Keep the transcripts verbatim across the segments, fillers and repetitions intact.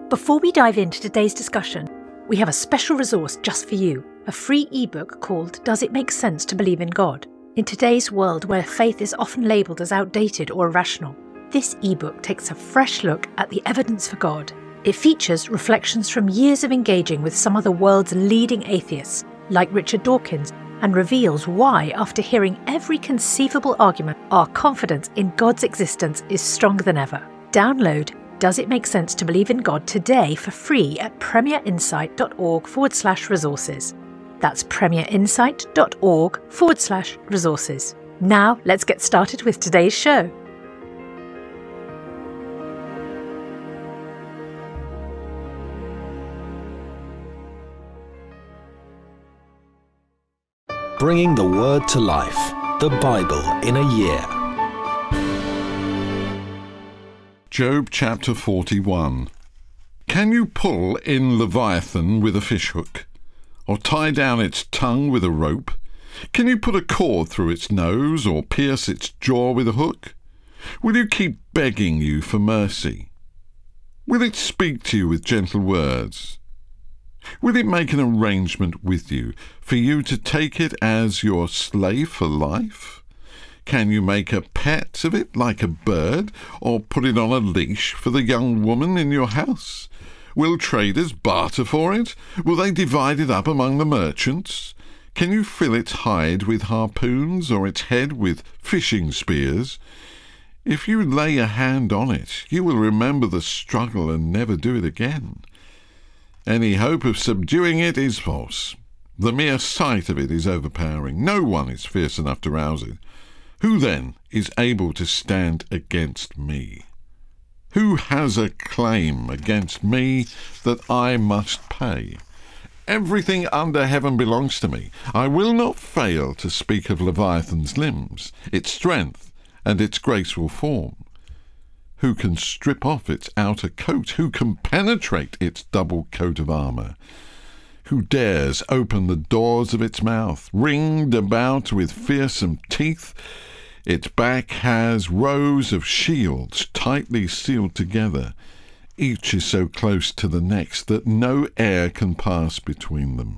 Before we dive into today's discussion, we have a special resource just for you, a free ebook called Does It Make Sense to Believe in God? In today's world where faith is often labelled as outdated or irrational, this ebook takes a fresh look at the evidence for God. It features reflections from years of engaging with some of the world's leading atheists, like Richard Dawkins, and reveals why, after hearing every conceivable argument, our confidence in God's existence is stronger than ever. Download Does It Make Sense to Believe in God today for free at premierinsight.org forward slash resources. That's premierinsight.org forward slash resources. Now let's get started with today's show. Bringing the Word to life, the Bible in a year. Job chapter forty-one. Can you pull in Leviathan with a fishhook, or tie down its tongue with a rope? Can you put a cord through its nose, or pierce its jaw with a hook? Will you keep begging you for mercy? Will it speak to you with gentle words? Will it make an arrangement with you for you to take it as your slave for life? Can you make a pet of it like a bird, or put it on a leash for the young woman in your house? Will traders barter for it? Will they divide it up among the merchants? Can you fill its hide with harpoons, or its head with fishing spears? If you lay a hand on it, you will remember the struggle and never do it again. Any hope of subduing it is false. The mere sight of it is overpowering. No one is fierce enough to rouse it. Who then is able to stand against me? Who has a claim against me that I must pay? Everything under heaven belongs to me. I will not fail to speak of Leviathan's limbs, its strength, and its graceful form. Who can strip off its outer coat? Who can penetrate its double coat of armour? Who dares open the doors of its mouth, ringed about with fearsome teeth? Its back has rows of shields tightly sealed together. Each is so close to the next that no air can pass between them.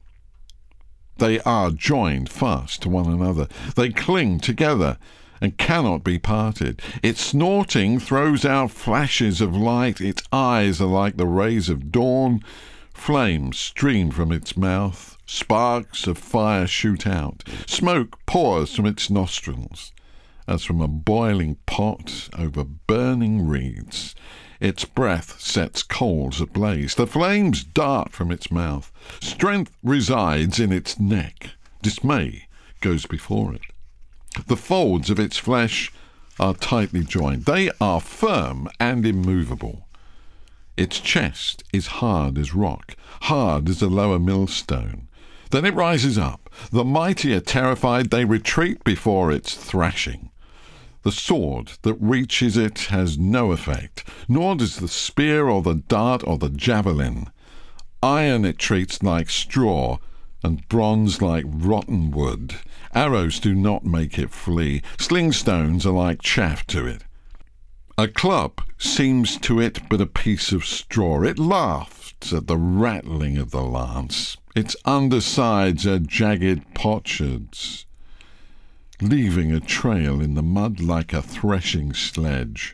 They are joined fast to one another. They cling together and cannot be parted. Its snorting throws out flashes of light. Its eyes are like the rays of dawn. Flames stream from its mouth. Sparks of fire shoot out. Smoke pours from its nostrils, as from a boiling pot over burning reeds. Its breath sets coals ablaze. The flames dart from its mouth. Strength resides in its neck. Dismay goes before it. The folds of its flesh are tightly joined. They are firm and immovable. Its chest is hard as rock, hard as a lower millstone. Then it rises up. The mighty are terrified. They retreat before its thrashing. The sword that reaches it has no effect, nor does the spear or the dart or the javelin. Iron it treats like straw, and bronze like rotten wood. Arrows do not make it flee. Sling stones are like chaff to it. A club seems to it but a piece of straw. It laughs at the rattling of the lance. Its undersides are jagged potsherds, leaving a trail in the mud like a threshing sledge.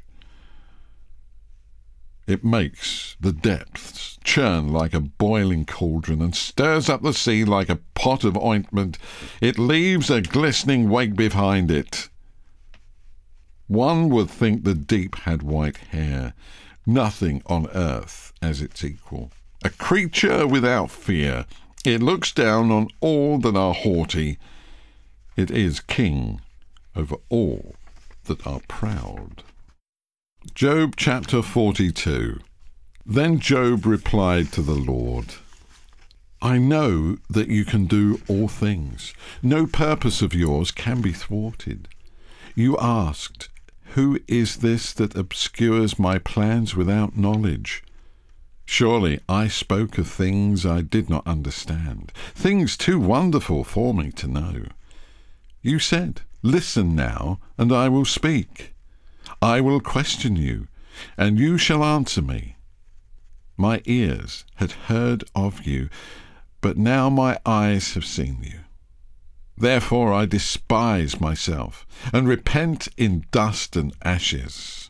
It makes the depths churn like a boiling cauldron and stirs up the sea like a pot of ointment. It leaves a glistening wake behind it. One would think the deep had white hair, nothing on earth as its equal. A creature without fear. It looks down on all that are haughty. It is king over all that are proud. Job chapter forty-two. Then Job replied to the Lord, I know that you can do all things. No purpose of yours can be thwarted. You asked, who is this that obscures my plans without knowledge? Surely I spoke of things I did not understand, things too wonderful for me to know. You said, listen now, and I will speak. I will question you, and you shall answer me. My ears had heard of you, but now my eyes have seen you. Therefore I despise myself, and repent in dust and ashes."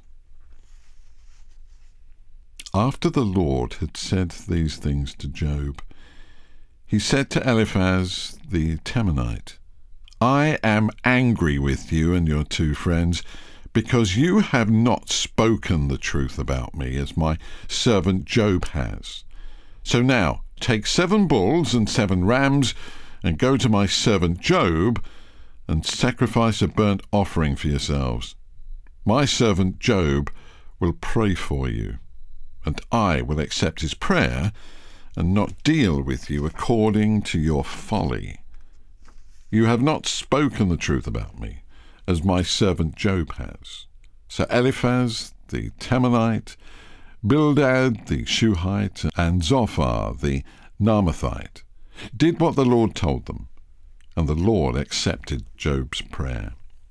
After the Lord had said these things to Job, he said to Eliphaz the Temanite, "I am angry with you and your two friends, because you have not spoken the truth about me, as my servant Job has. So now take seven bulls and seven rams, and go to my servant Job, and sacrifice a burnt offering for yourselves. My servant Job will pray for you, and I will accept his prayer, and not deal with you according to your folly. You have not spoken the truth about me, as my servant Job has." So Eliphaz the Temanite, Bildad the Shuhite, and Zophar the Naamathite did what the Lord told them, and the Lord accepted Job's prayer.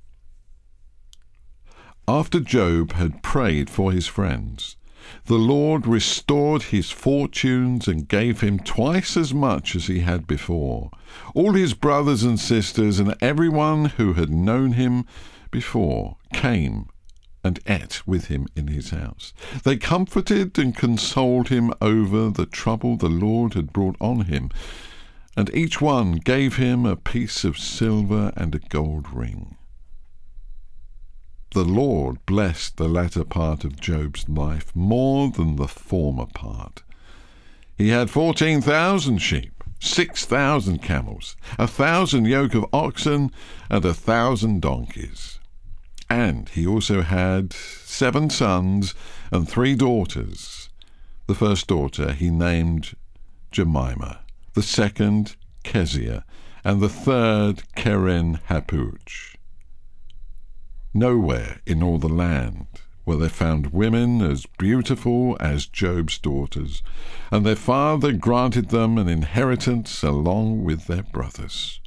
After Job had prayed for his friends, the Lord restored his fortunes and gave him twice as much as he had before. All his brothers and sisters and everyone who had known him before came and ate with him in his house. They comforted and consoled him over the trouble the Lord had brought on him, and each one gave him a piece of silver and a gold ring. The Lord blessed the latter part of Job's life more than the former part. He had fourteen thousand sheep, six thousand camels, a thousand yoke of oxen, and a thousand donkeys. And he also had seven sons and three daughters. The first daughter he named Jemimah, the second Keziah, and the third Keren Happuch. Nowhere in all the land were there found women as beautiful as Job's daughters, and their father granted them an inheritance along with their brothers.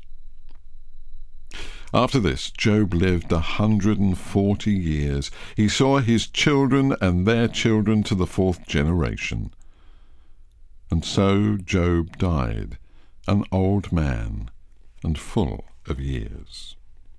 After this, Job lived a hundred and forty years. He saw his children and their children to the fourth generation. And so Job died, an old man and full of years.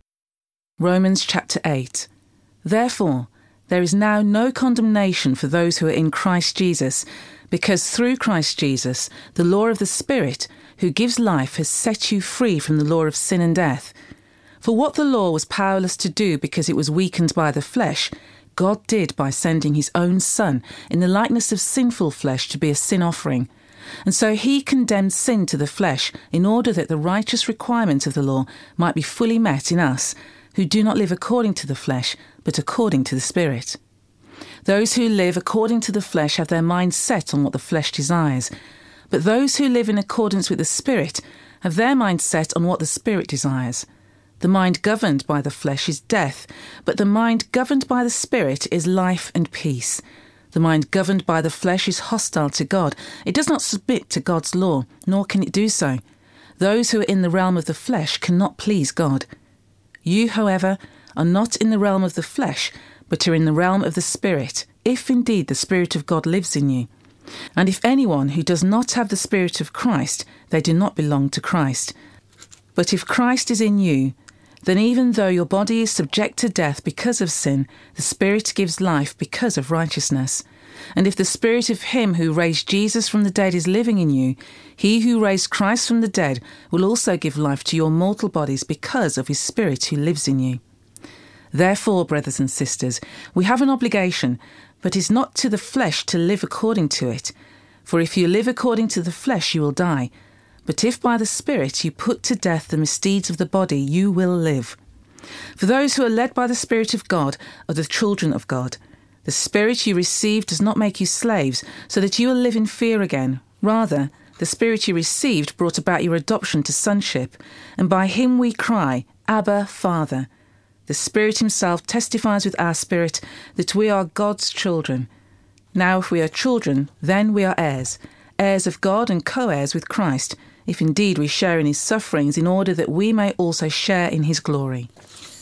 Romans chapter eight. Therefore, there is now no condemnation for those who are in Christ Jesus, because through Christ Jesus, the law of the Spirit, who gives life, has set you free from the law of sin and death. For what the law was powerless to do because it was weakened by the flesh, God did by sending his own Son in the likeness of sinful flesh to be a sin offering. And so he condemned sin to the flesh in order that the righteous requirement of the law might be fully met in us, who do not live according to the flesh, but according to the Spirit. Those who live according to the flesh have their minds set on what the flesh desires, but those who live in accordance with the Spirit have their minds set on what the Spirit desires. The mind governed by the flesh is death, but the mind governed by the Spirit is life and peace. The mind governed by the flesh is hostile to God. It does not submit to God's law, nor can it do so. Those who are in the realm of the flesh cannot please God. You, however, are not in the realm of the flesh, but are in the realm of the Spirit, if indeed the Spirit of God lives in you. And if anyone who does not have the Spirit of Christ, they do not belong to Christ. But if Christ is in you, then even though your body is subject to death because of sin, the Spirit gives life because of righteousness. And if the Spirit of him who raised Jesus from the dead is living in you, he who raised Christ from the dead will also give life to your mortal bodies because of his Spirit who lives in you. Therefore, brothers and sisters, we have an obligation, but it is not to the flesh to live according to it. For if you live according to the flesh, you will die. But if by the Spirit you put to death the misdeeds of the body, you will live. For those who are led by the Spirit of God are the children of God. The Spirit you received does not make you slaves, so that you will live in fear again. Rather, the Spirit you received brought about your adoption to sonship, and by him we cry, Abba, Father. The Spirit himself testifies with our spirit that we are God's children. Now if we are children, then we are heirs, heirs of God and co-heirs with Christ, if indeed we share in his sufferings, in order that we may also share in his glory.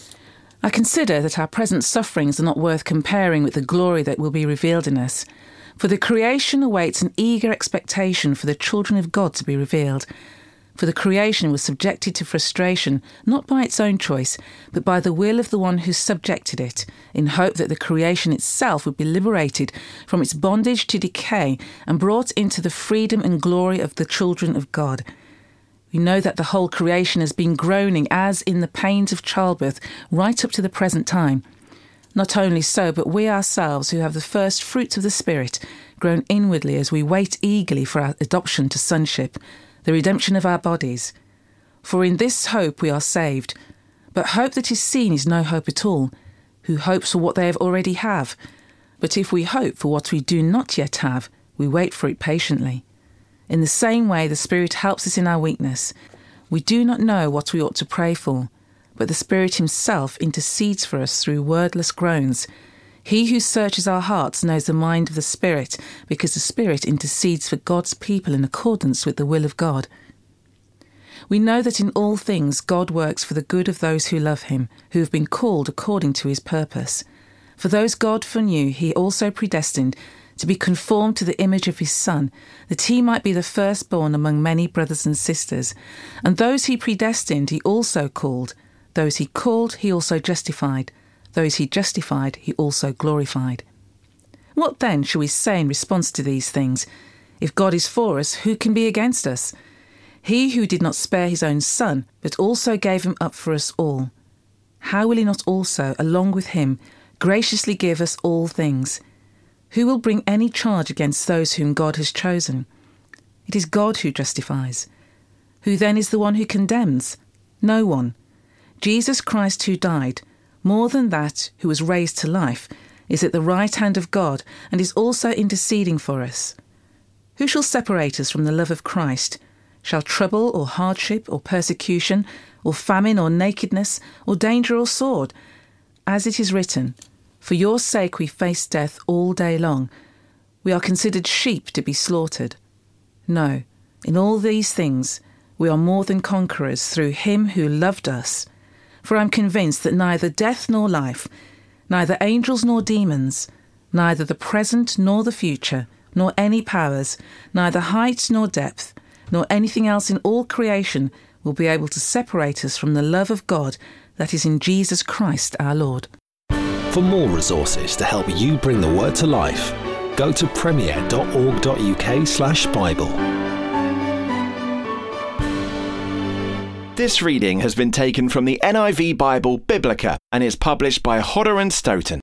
I consider that our present sufferings are not worth comparing with the glory that will be revealed in us. For the creation awaits an eager expectation for the children of God to be revealed. For the creation was subjected to frustration, not by its own choice, but by the will of the one who subjected it, in hope that the creation itself would be liberated from its bondage to decay and brought into the freedom and glory of the children of God. We know that the whole creation has been groaning as in the pains of childbirth right up to the present time. Not only so, but we ourselves who have the first fruits of the Spirit groan inwardly as we wait eagerly for our adoption to sonship, the redemption of our bodies. For in this hope we are saved. But hope that is seen is no hope at all. Who hopes for what they have already have? But if we hope for what we do not yet have, we wait for it patiently. In the same way the Spirit helps us in our weakness. We do not know what we ought to pray for, but the Spirit himself intercedes for us through wordless groans. He who searches our hearts knows the mind of the Spirit, because the Spirit intercedes for God's people in accordance with the will of God. We know that in all things God works for the good of those who love him, who have been called according to his purpose. For those God foreknew, he also predestined to be conformed to the image of his Son, that he might be the firstborn among many brothers and sisters. And those he predestined he also called. Those he called he also justified. Those he justified he also glorified. What then shall we say in response to these things? If God is for us, who can be against us? He who did not spare his own Son, but also gave him up for us all, how will he not also, along with him, graciously give us all things? Who will bring any charge against those whom God has chosen? It is God who justifies. Who then is the one who condemns? No one. Jesus Christ, who died, more than that, who was raised to life, is at the right hand of God and is also interceding for us. Who shall separate us from the love of Christ? Shall trouble or hardship or persecution or famine or nakedness or danger or sword? As it is written, for your sake we face death all day long. We are considered sheep to be slaughtered. No, in all these things we are more than conquerors through him who loved us. For I am convinced that neither death nor life, neither angels nor demons, neither the present nor the future, nor any powers, neither height nor depth, nor anything else in all creation will be able to separate us from the love of God that is in Jesus Christ our Lord. For more resources to help you bring the word to life, go to premier.org.uk slash Bible. This reading has been taken from the N I V Bible Biblica and is published by Hodder and Stoughton.